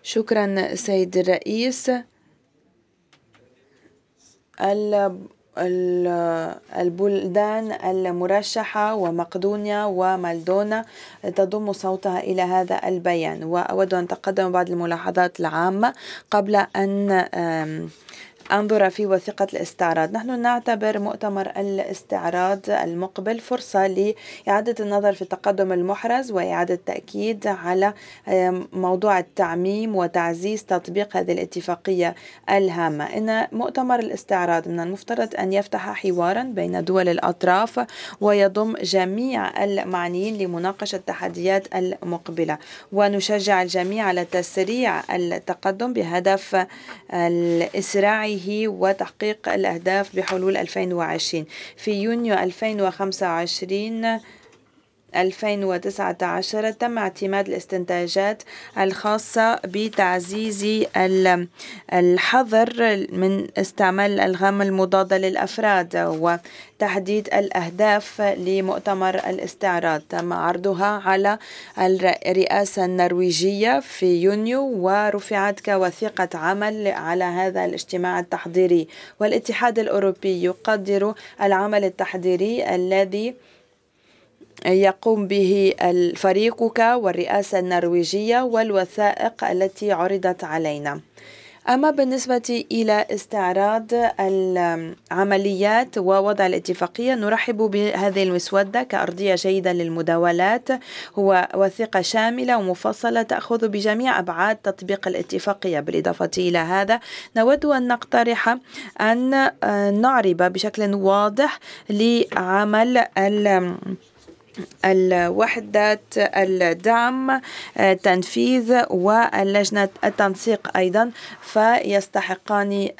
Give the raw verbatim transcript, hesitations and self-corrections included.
شكرا سيد الرئيس. البلدان المرشحة ومقدونيا ومالدونا تضم صوتها إلى هذا البيان، وأود أن أتقدم بعض الملاحظات العامة قبل أن أنظر في وثيقة الاستعراض. نحن نعتبر مؤتمر الاستعراض المقبل فرصة لإعادة النظر في التقدم المحرز وإعادة التأكيد على موضوع التعميم وتعزيز تطبيق هذه الاتفاقية الهامة. إن مؤتمر الاستعراض من المفترض أن يفتح حوارا بين دول الأطراف ويضم جميع المعنيين لمناقشة التحديات المقبلة، ونشجع الجميع على تسريع التقدم بهدف الإسراع وتحقيق الأهداف بحلول ألفين وعشرين. في يونيو ألفين وخمسة وعشرين ألفين وتسعة عشر تم اعتماد الاستنتاجات الخاصة بتعزيز الحذر من استعمال الألغام المضادة للأفراد وتحديد الأهداف لمؤتمر الاستعراض. تم عرضها على الرئاسة النرويجية في يونيو ورفعت كوثيقة عمل على هذا الاجتماع التحضيري، والاتحاد الأوروبي يقدر العمل التحضيري الذي يقوم به فريقك والرئاسة النرويجية والوثائق التي عرضت علينا. أما بالنسبة إلى استعراض العمليات ووضع الاتفاقية، نرحب بهذه المسودة كأرضية جيدة للمداولات. هو وثيقة شاملة ومفصلة تأخذ بجميع أبعاد تطبيق الاتفاقية. بالإضافة إلى هذا نود أن نقترح أن نعرب بشكل واضح لعمل الوحدة الدعم تنفيذ واللجنة التنسيق أيضا، فيستحقان